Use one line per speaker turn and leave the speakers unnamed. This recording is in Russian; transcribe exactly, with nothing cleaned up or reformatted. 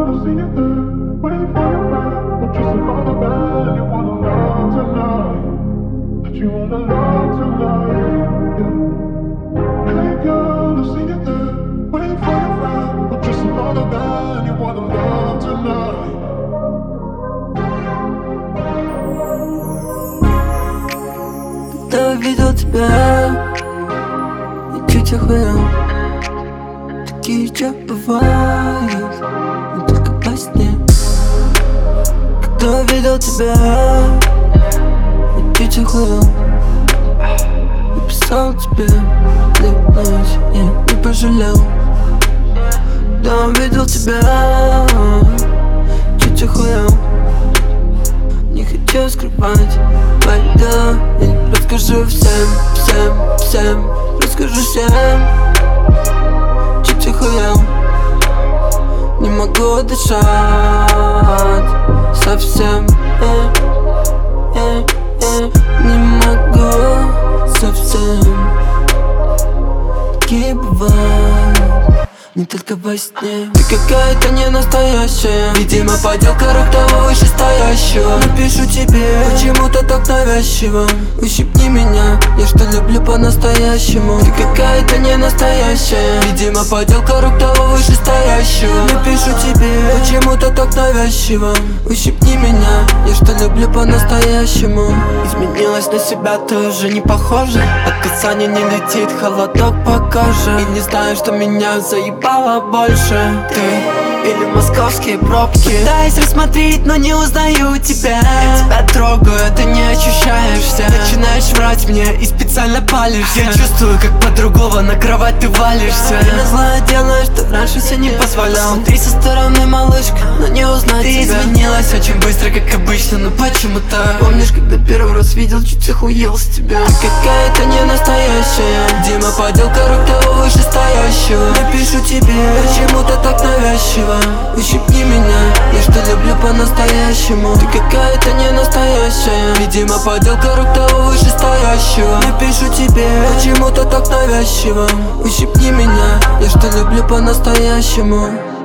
I see you there, waiting for your friend. But just about the bed, you wanna love tonight. That you wanna love tonight, yeah. Hey girl, I see you there, waiting for your friend. But just about the bed, you wanna love tonight.
Когда увидел тебя, я чуть охуел. Такие же бывают, но только во сне. Когда увидел тебя, я чуть охуел. Написал тебе, клянусь, я не пожалел. Когда увидел тебя, чуть охуел. Не хочу скрывать мои дела. Я расскажу всем, всем, всем. Расскажу всем. Чуть охуел. Не могу дышать совсем, э, э, э. Не могу совсем. Такие бывают не только во сне. Ты какая-то не настоящая, видимо, подделка рук того вышестоящего. Напишу тебе почему-то так навязчиво. Ущипни меня, я что люблю по-настоящему. Ты какая-то не настоящая, видимо, подделка рук того вышестоящего. Напишу тебе почему-то так навязчиво. Ущипни меня, я что люблю по-настоящему. Изменилась на себя, ты уже не похожа. От касания не летит холодок по коже. И не знаю, что меня заебало больше, ты или московские пробки. Пытаюсь рассмотреть, но не узнаю тебя. Я тебя трогаю, ты не ощущаешься. Начинаешь врать мне и специально палишься. Я чувствую, как под другого на кровать ты валишься. Ты на злое делаешь, что раньше себе не позволял. Смотри со стороны, малышка, но не узнать ты тебя. Ты изменилась очень быстро, как обычно, но почему-то. Помнишь, когда первый раз видел, чуть охуел с тебя. Ты какая-то не настоящая, Дима, подделка рук того вышестоящего. Напишу тебе почему-то так навязчиво. Ущипни меня, я что люблю по-настоящему. Ты какая-то не настоящая, видимо, подделка рук того вышестоящего. Напишу тебе почему-то так навязчиво. Ущипни меня, я что люблю по-настоящему.